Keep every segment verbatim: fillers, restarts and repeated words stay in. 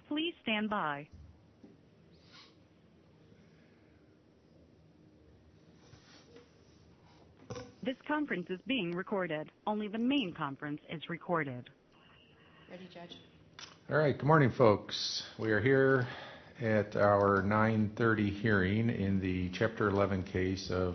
Please stand by. This conference is being recorded. Only the main conference is recorded. Ready, Judge? All right, good morning, folks. We are here at our nine thirty hearing in the Chapter eleven case of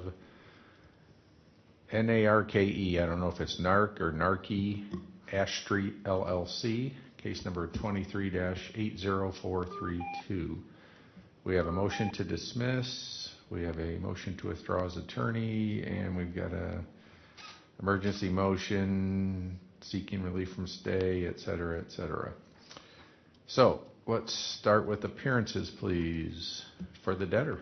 N A R K E. I don't know if it's NARC or NARKE, Ash Street L L C, case number twenty-three dash eight zero four three two. We have a motion to dismiss, we have a motion to withdraw as attorney, and we've got a emergency motion seeking relief from stay, et cetera, et cetera. So let's start with appearances, please, for the debtor.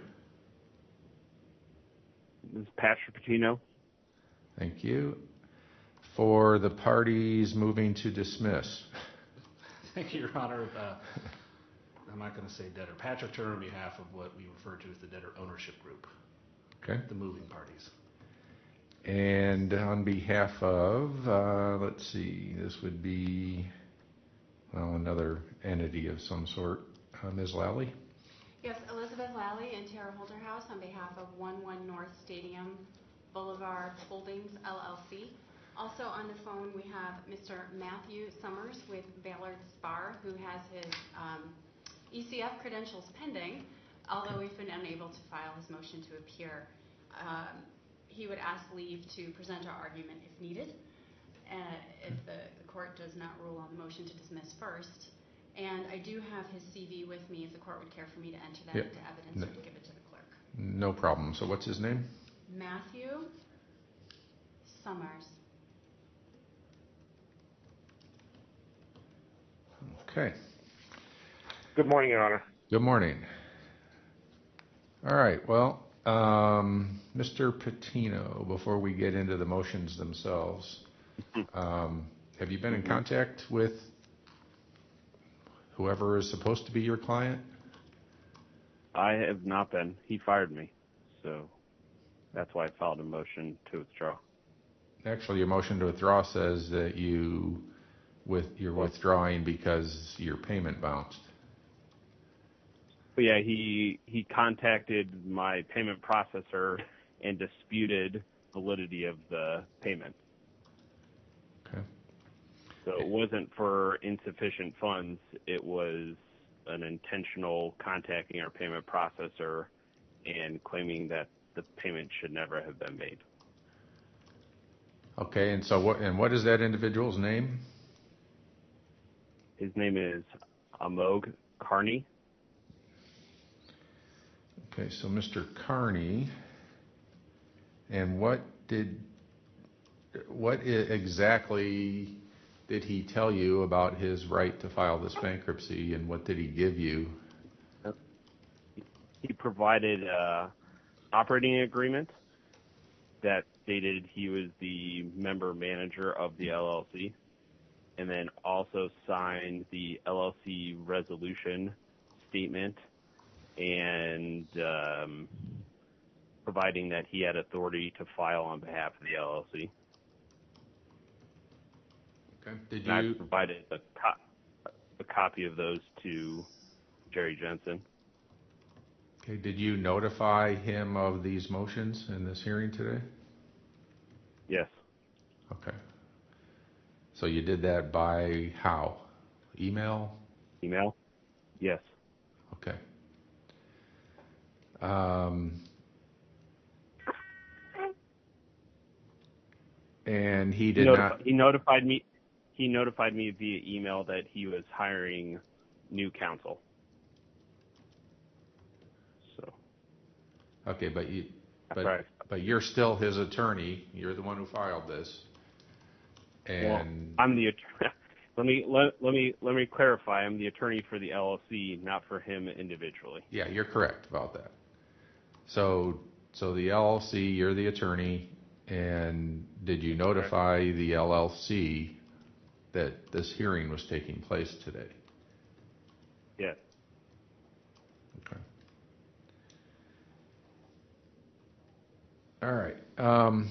This is Patrick Patino. Thank you. For the parties moving to dismiss. Thank you, Your Honor. Uh, I'm not going to say debtor. Patrick Turner on behalf of what we refer to as the debtor ownership group. Okay. The moving parties. And on behalf of, uh, let's see, this would be, well, another entity of some sort. Uh, Miz Lally? Yes, Elizabeth Lally and Tara Holderhouse on behalf of one one North Stadium Boulevard Holdings, L L C. Also on the phone we have Mister Matthew Summers with Ballard Spar, who has his um, E C F credentials pending, although we've been unable to file his motion to appear. Um, he would ask leave to present our argument if needed, uh, if the, the court does not rule on the motion to dismiss first. And I do have his C V with me if the court would care for me to enter that yep. into evidence no, or to give it to the clerk. No problem. So what's his name? Matthew Summers. Okay. Good morning, Your Honor. Good morning. All right. Well, um, Mister Patino, before we get into the motions themselves, um, have you been in contact with whoever is supposed to be your client? I have not been. He fired me, so that's why I filed a motion to withdraw. Actually, your motion to withdraw says that you with you're withdrawing because your payment bounced. But yeah, he he contacted my payment processor and disputed validity of the payment. Okay. So it wasn't for insufficient funds. It was an intentional contacting our payment processor and claiming that the payment should never have been made. Okay, and so what? And what is that individual's name? His name is Amog Carney. Okay, so Mister Carney, and what did, what I- exactly did he tell you about his right to file this bankruptcy, and what did he give you? He provided an operating agreement that stated he was the member manager of the L L C, and then also signed the L L C resolution statement and um, providing that he had authority to file on behalf of the L L C. Okay. Did and you I provided a, co- a copy of those to Jerry Jensen. Okay. Did you notify him of these motions in this hearing today? Yes. Okay. So you did that by how? Email? Email? Yes. Okay. Um, and he did he notifi- not. He notified me. He notified me via email that he was hiring new counsel. So. Okay, but you, but Right. but you're still his attorney. You're the one who filed this. And well, I'm the attorney. Let me let, let me let me clarify. I'm the attorney for the L L C, not for him individually. Yeah, you're correct about that. So so the L L C, you're the attorney, and did you notify okay. the L L C that this hearing was taking place today? Yes. Okay. All right. Um,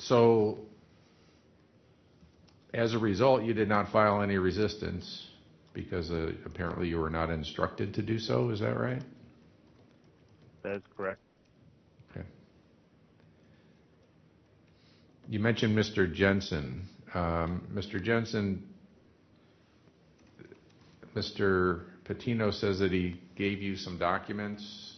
so as a result, you did not file any resistance because uh, apparently you were not instructed to do so. Is that right? That is correct. Okay. You mentioned Mister Jensen. Um, Mister Jensen, Mister Patino says that he gave you some documents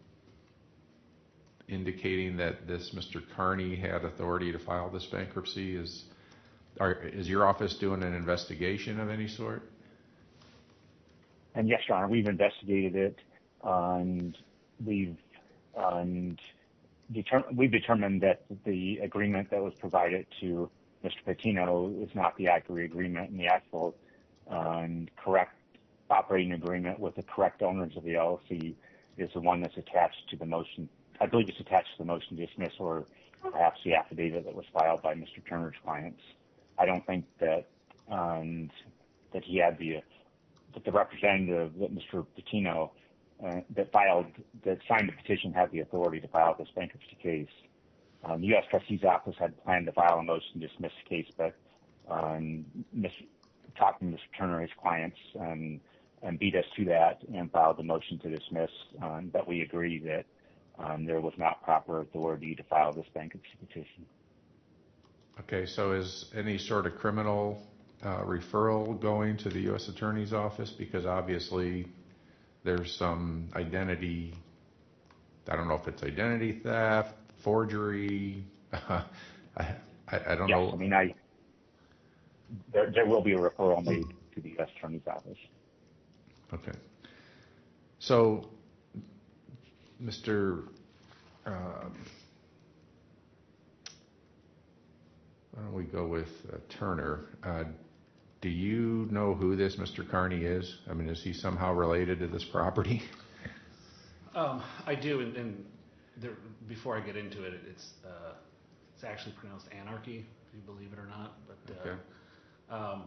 indicating that this Mister Carney had authority to file this bankruptcy. Is are, is your office doing an investigation of any sort? And yes, Your Honor, we've investigated it, and we've and deter- we've determined that the agreement that was provided to Mister Patino is not the accurate agreement, and the actual um, correct operating agreement with the correct owners of the L L C is the one that's attached to the motion. I believe it's attached to the motion to dismiss, or perhaps the affidavit that was filed by Mister Turner's clients. I don't think that um, that he had the that the representative, that Mister Patino, uh, that filed, that signed the petition had the authority to file this bankruptcy case. Um, the U S Trustee's office had planned to file a motion to dismiss the case, but um, Miz talking to Mister Turner, his clients, um, and beat us to that and filed the motion to dismiss. Um, but we agree that um, there was not proper authority to file this bankruptcy petition. Okay, so is any sort of criminal uh, referral going to the U S Attorney's office? Because obviously there's some identity, I don't know if it's identity theft, forgery, I, I, I don't yes, know. I mean, I, there, there will be a referral made to the U S Attorney's office. Okay. So, Mister Um, why don't we go with uh, Turner? Uh, do you know who this Mister Carney is? I mean, is he somehow related to this property? Um, I do, and, and there, before I get into it, it's uh, it's actually pronounced Anarchy, if you believe it or not. But uh, Okay. um,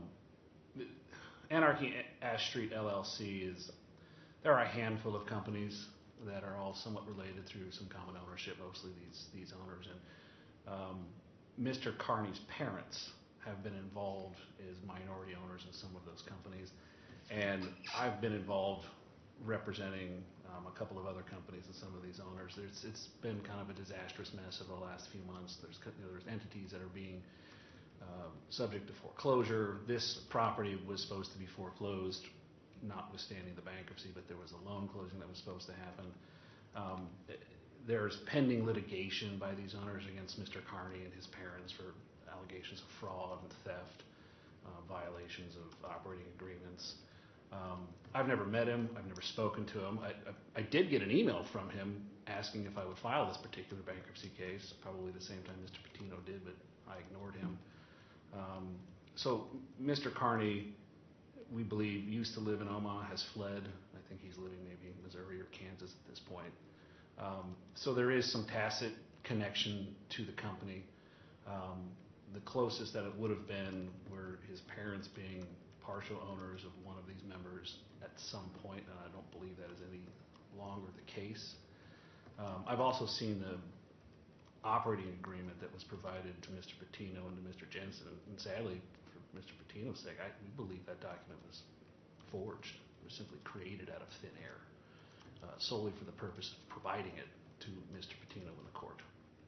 Anarchy Ash Street L L C is, there are a handful of companies that are all somewhat related through some common ownership, mostly these these owners. And um, Mister Carney's parents have been involved as minority owners in some of those companies, and I've been involved representing um, a couple of other companies and some of these owners. There's, it's been kind of a disastrous mess over the last few months. There's, you know, there's entities that are being um, subject to foreclosure. This property was supposed to be foreclosed, notwithstanding the bankruptcy, but there was a loan closing that was supposed to happen. Um, there's pending litigation by these owners against Mister Carney and his parents for allegations of fraud and theft, uh, violations of operating agreements. Um, I've never met him. I've never spoken to him. I, I, I did get an email from him asking if I would file this particular bankruptcy case, probably the same time Mister Patino did, but I ignored him. Um, so Mister Carney, we believe, used to live in Omaha, has fled. I think he's living maybe in Missouri or Kansas at this point. Um, so there is some tacit connection to the company. Um, the closest that it would have been were his parents being partial owners of one of these members at some point, and I don't believe that is any longer the case. Um, I've also seen the operating agreement that was provided to Mister Patino and to Mister Jensen, and sadly, for Mister Patino's sake, I, we believe that document was forged. It was simply created out of thin air, uh, solely for the purpose of providing it to Mister Patino in the court.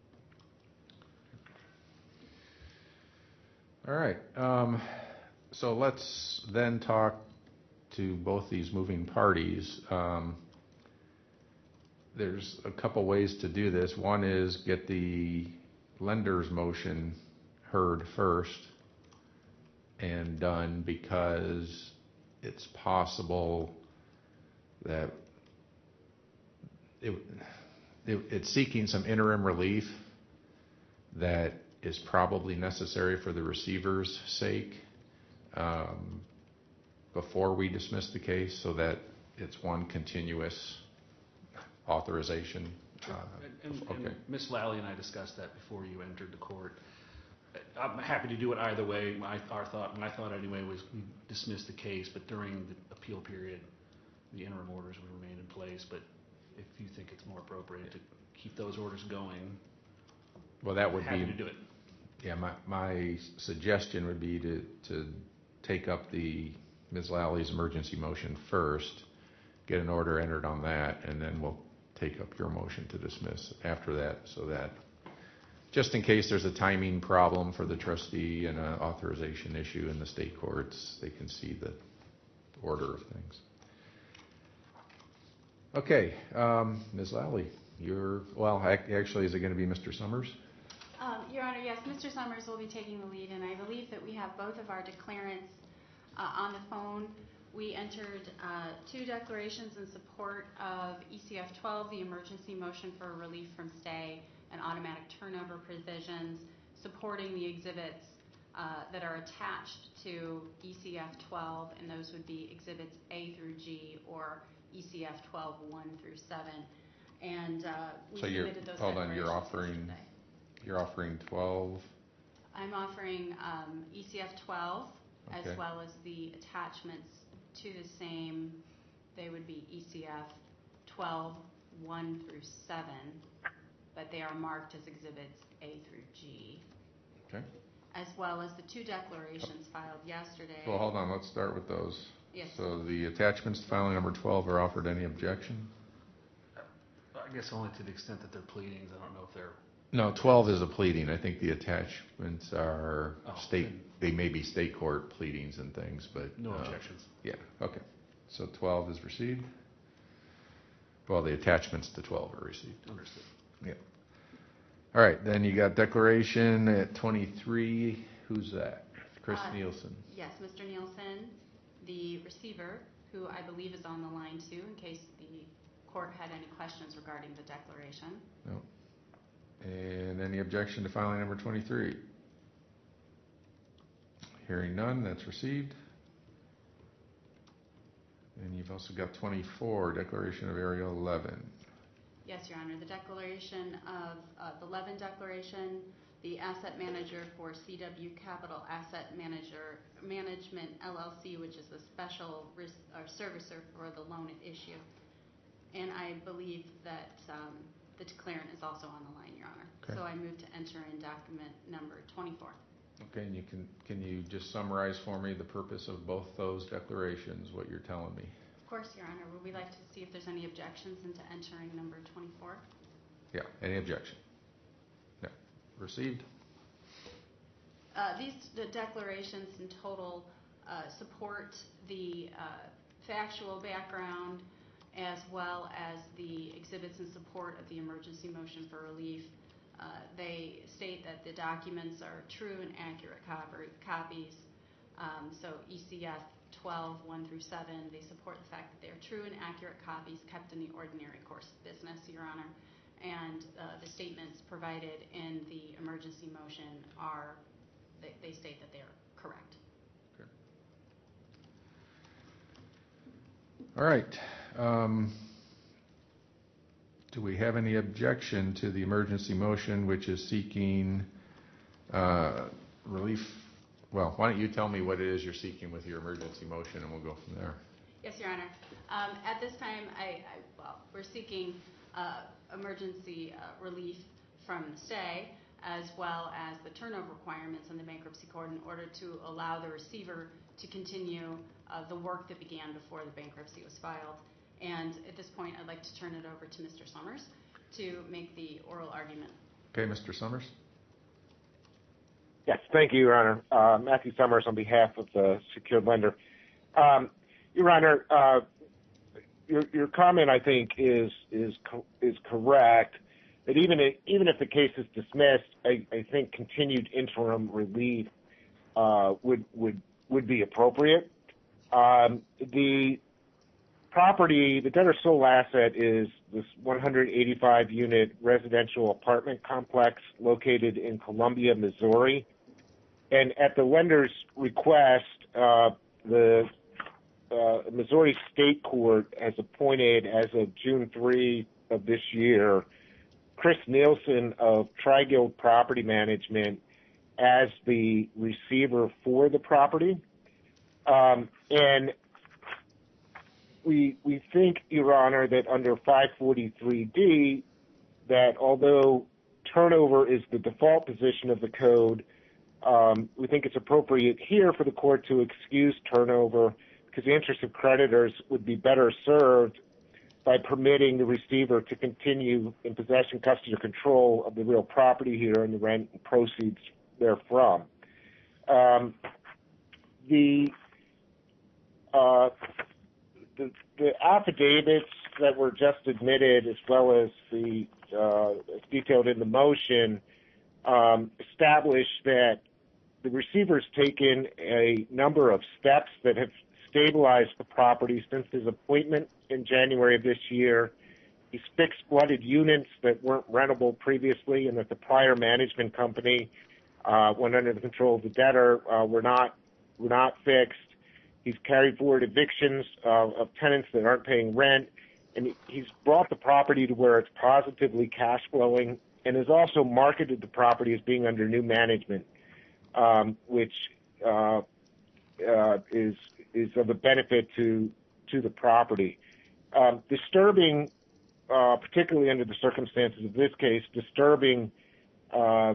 All right. Um, so let's then talk to both these moving parties. Um, there's a couple ways to do this. One is get the lender's motion heard first and done, because it's possible that it, it, it's seeking some interim relief that is probably necessary for the receiver's sake um, before we dismiss the case, so that it's one continuous authorization. Uh, and, and, okay. and Miz Lally and I discussed that before you entered the court. I'm happy to do it either way. My, our thought, my thought anyway, was we dismiss the case, but during the appeal period, the interim orders would remain in place. But if you think it's more appropriate to keep those orders going, well, that would happy be to do it. Yeah, my my suggestion would be to to take up the Miz Lally's emergency motion first, get an order entered on that, and then we'll take up your motion to dismiss after that, so that just in case there's a timing problem for the trustee and an authorization issue in the state courts, they can see the order of things. Okay, um, Miz Lally, you're, well, ac- actually, is it going to be Mister Summers? Um, Your Honor, yes, Mister Summers will be taking the lead, and I believe that we have both of our declarants uh, on the phone. We entered uh, two declarations in support of E C F twelve, the emergency motion for relief from stay and automatic turnover provisions, supporting the exhibits uh, that are attached to E C F twelve, and those would be exhibits A through G or E C F twelve, one through seven. And uh, we so you're, submitted those hold on, you're offering, yesterday. you're offering twelve? I'm offering um, E C F twelve, okay, as well as the attachments to the same. They would be E C F twelve, one through seven, but they are marked as exhibits A through G. Okay. As well as the two declarations filed yesterday. Well, hold on, let's start with those. Yes. So the attachments to filing number twelve are offered. Any objection? I guess only to the extent that they're pleadings. I don't know if they're... No, twelve is a pleading. I think the attachments are Oh, state, then- they may be state court pleadings and things, but. No uh, objections. Yeah, okay. So twelve is received? Well, the attachments to twelve are received. Understood. Yeah. All right, then you got declaration at twenty-three. Who's that? Chris Uh, Nielsen. Yes, Mister Nielsen, the receiver, who I believe is on the line too, in case the court had any questions regarding the declaration. No. And any objection to filing number twenty-three? Hearing none, that's received. And you've also got twenty-four, declaration of Area eleven. Yes, Your Honor. The declaration of uh, the Levin Declaration, the asset manager for C W Capital Asset Manager Management L L C, which is the special risk, or servicer for the loan at issue. And I believe that um, the declarant is also on the line, Your Honor. Okay. So I move to enter in document number twenty-four. Okay, and you can, can you just summarize for me the purpose of both those declarations, what you're telling me? Of course, Your Honor. Would we like to see if there's any objections into entering number twenty-four? Yeah, any objection? No. Received? Uh, these the declarations in total uh, support the uh, factual background as well as the exhibits in support of the emergency motion for relief. Uh, they state that the documents are true and accurate copy, copies. Um, so E C F twelve, one through seven, they support the fact that they are true and accurate copies kept in the ordinary course of business, Your Honor. And uh, the statements provided in the emergency motion are, they, they state that they are correct. Okay. All right. Um, do we have any objection to the emergency motion, which is seeking uh, relief? Well, why don't you tell me what it is you're seeking with your emergency motion, and we'll go from there. Yes, Your Honor. Um, at this time, I, I well, we're seeking uh, emergency uh, relief from the stay, as well as the turnover requirements in the bankruptcy court in order to allow the receiver to continue uh, the work that began before the bankruptcy was filed. And at this point, I'd like to turn it over to Mister Summers to make the oral argument. Okay, Mister Summers. Yes, thank you, Your Honor. Uh, Matthew Summers on behalf of the secured lender. Um, Your Honor, uh, your, your comment, I think, is is co- is correct. That even if, even if the case is dismissed, I, I think continued interim relief uh, would would would be appropriate. Um, the property, the debtor's sole asset, is this one hundred eighty-five unit residential apartment complex located in Columbia, Missouri. And at the lender's request, uh, the uh, Missouri State Court has appointed, as of June third of this year, Chris Nielsen of Tri-Guild Property Management as the receiver for the property. Um, and we we think, Your Honor, that under five forty-three D, that although turnover is the default position of the code, um, we think it's appropriate here for the court to excuse turnover because the interests of creditors would be better served by permitting the receiver to continue in possession, custody, or control of the real property here and the rent and proceeds therefrom. Um, the, uh, the the affidavits that were just admitted, as well as the uh, as detailed in the motion, um, establish that the receiver's taken a number of steps that have stabilized the property since his appointment in January of this year. He's fixed flooded units that weren't rentable previously and that the prior management company, uh, when under the control of the debtor, uh, were not were not fixed. He's carried forward evictions uh, of tenants that aren't paying rent, and he's brought the property to where it's positively cash flowing, and has also marketed the property as being under new management, um, which uh, uh, is is of a benefit to to the property. Um, disturbing, uh, particularly under the circumstances of this case, disturbing uh, uh,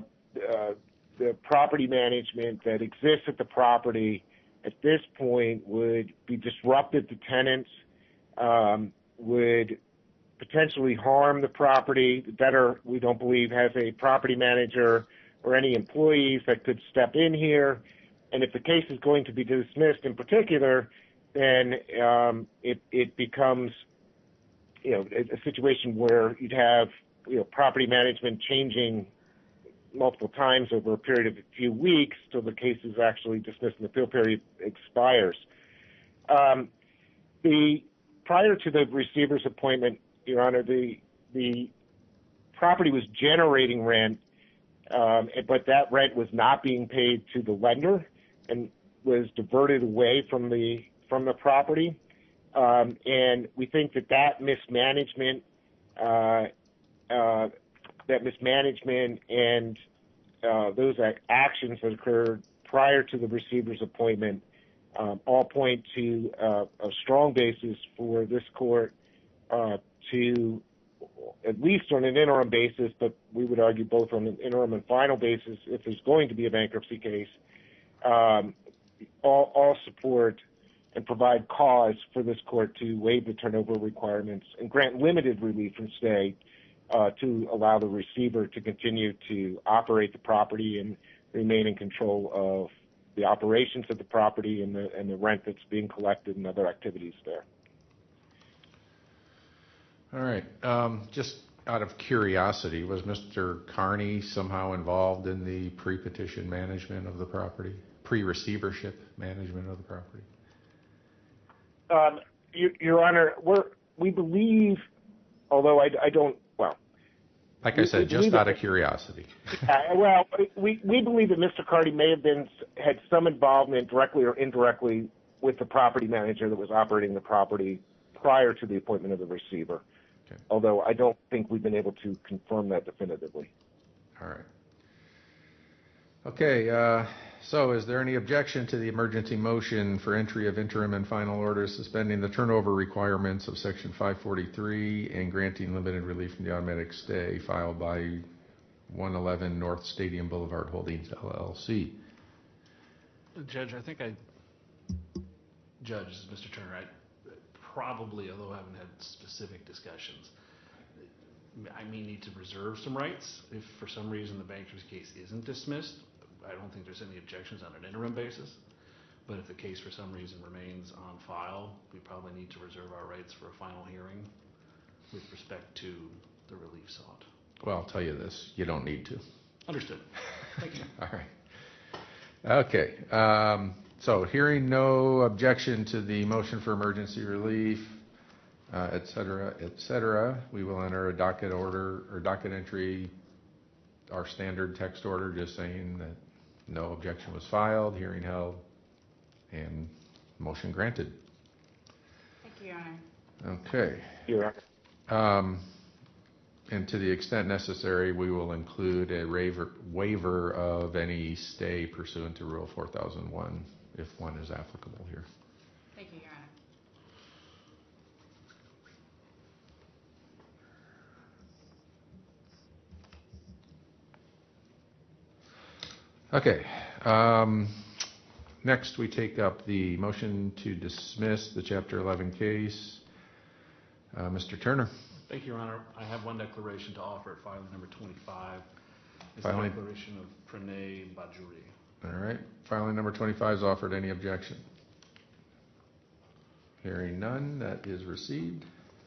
the property management that exists at the property at this point would be disruptive to tenants, um, would potentially harm the property. The debtor, we don't believe, has a property manager or any employees that could step in here. And if the case is going to be dismissed in particular, then um, it, it becomes, you know, a, a situation where you'd have, you know, property management changing multiple times over a period of a few weeks till the case is actually dismissed and the appeal period expires. Um, the prior to the receiver's appointment, Your Honor, the the property was generating rent, um, but that rent was not being paid to the lender and was diverted away from the from the property. Um, and we think that that mismanagement, uh, uh, that mismanagement and uh, those actions that occurred prior to the receiver's appointment um, all point to uh, a strong basis for this court uh, to, at least on an interim basis, but we would argue both on an interim and final basis, if there's going to be a bankruptcy case, um, all, all support and provide cause for this court to waive the turnover requirements and grant limited relief from stay uh, to allow the receiver to continue to operate the property and remain in control of the operations of the property and the, and the rent that's being collected and other activities there. All right. Um, just out of curiosity, was Mister Carney somehow involved in the pre-petition management of the property, pre-receivership management of the property? Um, Your, Your Honor, we're, we believe, although I, I don't, well. Like I we, said, we just out that, of curiosity. uh, well, we, we believe that Mister Carney may have been, had some involvement directly or indirectly with the property manager that was operating the property prior to the appointment of the receiver. Okay. Although I don't think we've been able to confirm that definitively. All right. Okay, uh, so is there any objection to the emergency motion for entry of interim and final orders suspending the turnover requirements of Section five forty-three and granting limited relief from the automatic stay filed by one eleven North Stadium Boulevard Holdings, L L C? Judge, I think I, Judge, this is Mister Turner, I probably, although I haven't had specific discussions, I may need to reserve some rights if for some reason the bankruptcy case isn't dismissed. I don't think there's any objections on an interim basis, but if the case for some reason remains on file, we probably need to reserve our rights for a final hearing with respect to the relief sought. Well, I'll tell you this, you don't need to. Understood. Thank you. All right. Okay. Um, so hearing no objection to the motion for emergency relief, uh, et cetera, et cetera, we will enter a docket order or docket entry, our standard text order, just saying that no objection was filed, hearing held, and motion granted. Thank you, Your Honor. Okay. Your Honor. Um, and to the extent necessary, we will include a waiver, waiver of any stay pursuant to Rule four thousand one, if one is applicable here. Thank you, Your Honor. Okay. Um, Next, we take up the motion to dismiss the Chapter eleven case. Uh, Mister Turner. Thank you, Your Honor. I have one declaration to offer at filing number twenty-five. It's Filing. the declaration of Pranay Bajuri. All right. Filing number twenty-five is offered. Any objection? Hearing none, that is received.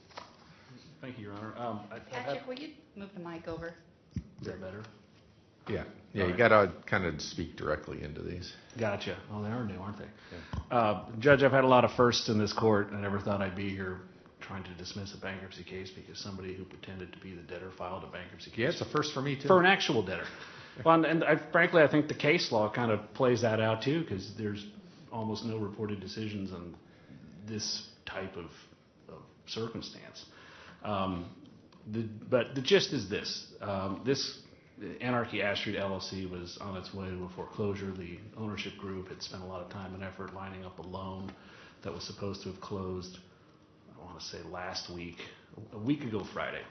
Thank you, Your Honor. Um, I, I Patrick, have, will you move the mic over? is that better? Yeah. Yeah, All you right. got to kind of speak directly into these. Gotcha. Oh, they are new, aren't they? Uh, Judge, I've had a lot of firsts in this court. I never thought I'd be here trying to dismiss a bankruptcy case because somebody who pretended to be the debtor filed a bankruptcy case. Yeah, it's a first for me, too. For an actual debtor. Well, and, and I, frankly, I think the case law kind of plays that out, too, because there's almost no reported decisions on this type of, of circumstance. Um, the, but the gist is this. Um, this Anarchy Ash Street L L C was on its way to a foreclosure. The ownership group had spent a lot of time and effort lining up a loan that was supposed to have closed, I want to say last week, a week ago Friday.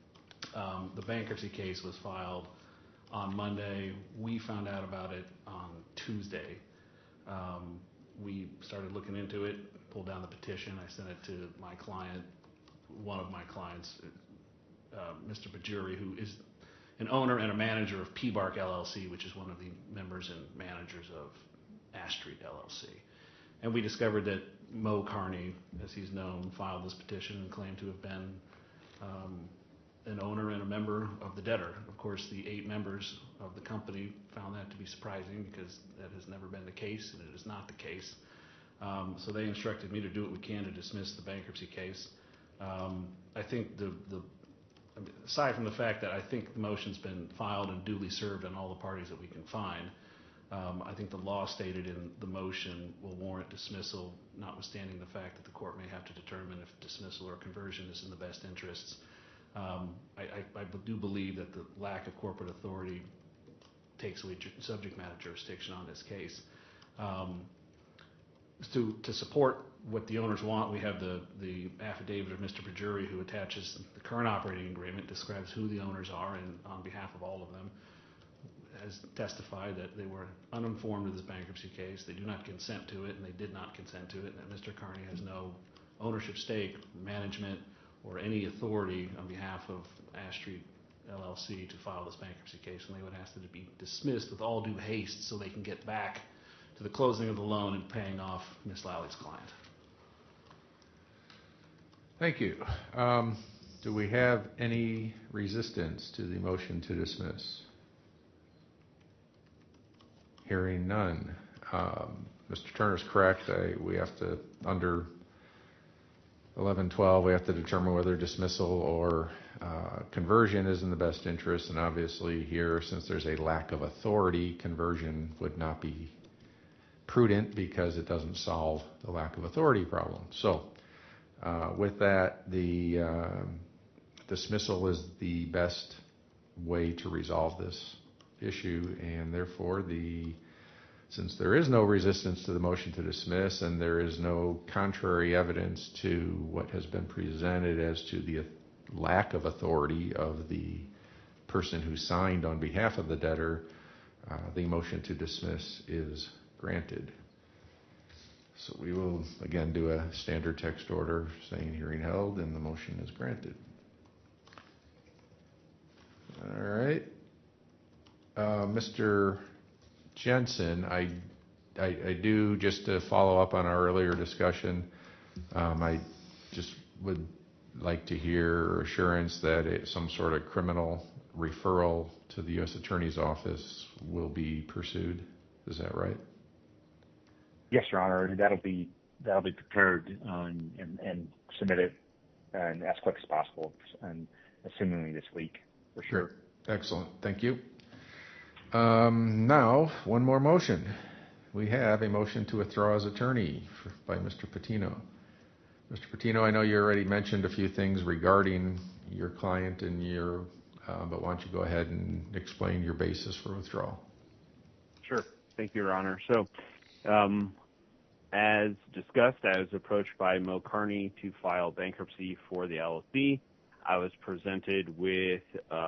Um, the bankruptcy case was filed on Monday. We found out about it on Tuesday. Um, we started looking into it, pulled down the petition. I sent it to my client, one of my clients, uh, Mister Bajuri, who is an owner and a manager of P BARC L L C, which is one of the members and managers of Ash Street L L C. And we discovered that Mo Carney, as he's known, filed this petition and claimed to have been um, an owner and a member of the debtor. Of course, the eight members of the company found that to be surprising because that has never been the case, and it is not the case. Um, so they instructed me to do what we can to dismiss the bankruptcy case. Um, I think the, the I mean, aside from the fact that I think the motion's been filed and duly served on all the parties that we can find, um, I think the law stated in the motion will warrant dismissal, notwithstanding the fact that the court may have to determine if dismissal or conversion is in the best interests. Um, I, I, I do believe that the lack of corporate authority takes away ju- subject matter jurisdiction on this case. Um, to, to support what the owners want, we have the, the affidavit of Mister Bajuri, who attaches the current operating agreement, describes who the owners are, and on behalf of all of them, has testified that they were uninformed of this bankruptcy case. They do not consent to it, and they did not consent to it, and that Mister Carney has no ownership stake, management, or any authority on behalf of Ash Street L L C to file this bankruptcy case, and they would ask that it be dismissed with all due haste so they can get back to the closing of the loan and paying off Miss Lalley's client. Thank you. Um, do we have any resistance to the motion to dismiss? Hearing none. Um, Mister Turner's correct. I, we have to, under eleven twelve, we have to determine whether dismissal or uh, conversion is in the best interest. And obviously here, since there's a lack of authority, conversion would not be prudent because it doesn't solve the lack of authority problem. So uh, with that, the uh, dismissal is the best way to resolve this issue, and therefore the since there is no resistance to the motion to dismiss and there is no contrary evidence to what has been presented as to the lack of authority of the person who signed on behalf of the debtor, uh, the motion to dismiss is granted. So we will again do a standard text order saying hearing held and the motion is granted. All right. Uh, Mister Jensen, I, I, I do, just to follow up on our earlier discussion, um, I just would like to hear assurance that it, some sort of criminal referral to the U S Attorney's Office will be pursued. Is that right? Yes, Your Honor. That'll be that'll be prepared um, and, and submitted and as quick as possible, and assumingly this week for sure. Great. Excellent. Thank you. Um, now, one more motion. We have a motion to withdraw as attorney for, by Mister Patino. Mister Patino, I know you already mentioned a few things regarding your client and your, uh, but why don't you go ahead and explain your basis for withdrawal? Sure. Thank you, Your Honor. So, um, as discussed, I was approached by Mo Carney to file bankruptcy for the L L C. I was presented with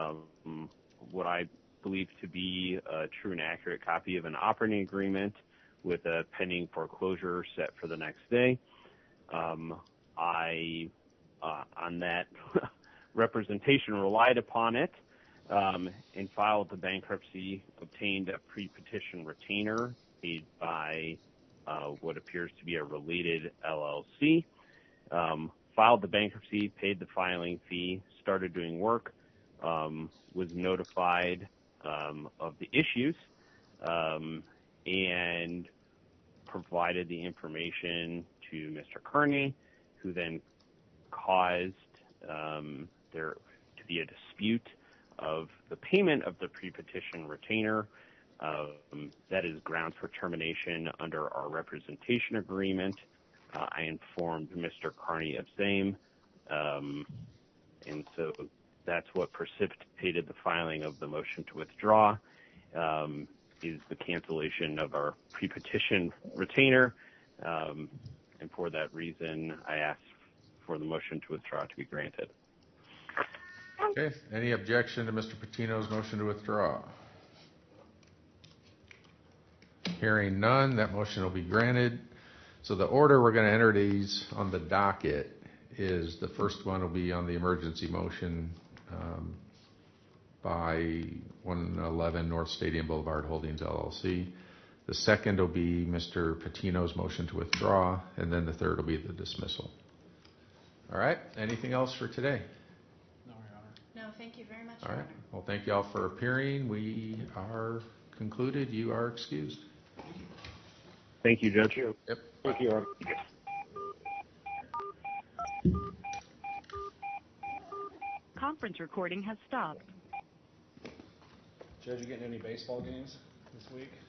um, what I believe to be a true and accurate copy of an operating agreement with a pending foreclosure set for the next day. Um, I, uh, on that representation, relied upon it um, and filed the bankruptcy, obtained a pre-petition retainer paid by uh, what appears to be a related L L C, um, filed the bankruptcy, paid the filing fee, started doing work, um, was notified um, of the issues, um, and provided the information to Mister Kearney, who then caused um, there to be a dispute of the payment of the pre-petition retainer. Um, that is grounds for termination under our representation agreement. Uh, I informed Mister Kearney of same, um, and so that's what precipitated the filing of the motion to withdraw. Um, is the cancellation of our pre-petition retainer, um, and for that reason, I ask for the motion to withdraw to be granted. Okay. Any objection to Mister Patino's motion to withdraw? Hearing none, that motion will be granted. So the order we're going to enter these on the docket is the first one will be on the emergency motion um, by one eleven North Stadium Boulevard Holdings L L C. The second will be Mister Patino's motion to withdraw, and then the third will be the dismissal. All right. Anything else for today? No, Your Honor. No, thank you very much, All Your right. Honor. Well, thank you all for appearing. We are concluded. You are excused. Thank you, Judge. Yep. Thank you. Conference recording has stopped. Judge, you getting any baseball games this week?